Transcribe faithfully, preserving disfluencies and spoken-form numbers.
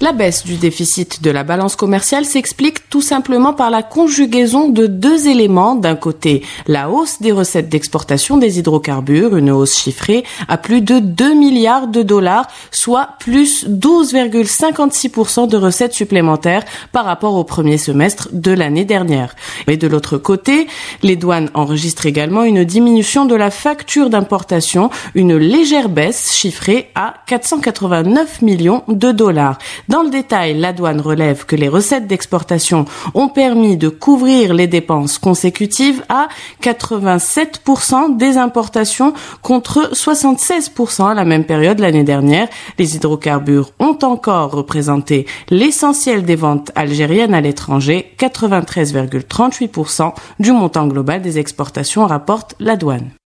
La baisse du déficit de la balance commerciale s'explique tout simplement par la conjugaison de deux éléments. D'un côté, la hausse des recettes d'exportation des hydrocarbures, une hausse chiffrée à plus de deux milliards de dollars, soit plus douze virgule cinquante-six pour cent de recettes supplémentaires par rapport au premier semestre de l'année dernière. Et de l'autre côté, les douanes enregistrent également une diminution de la facture d'importation, une légère baisse chiffrée à quatre cent quatre-vingt-neuf millions de dollars. Dans le détail, la douane relève que les recettes d'exportation ont permis de couvrir les dépenses consécutives à quatre-vingt-sept pour cent des importations contre soixante-seize pour cent à la même période l'année dernière. Les hydrocarbures ont encore représenté l'essentiel des ventes algériennes à l'étranger, quatre-vingt-treize virgule trente-huit pour cent du montant global des exportations, rapporte la douane.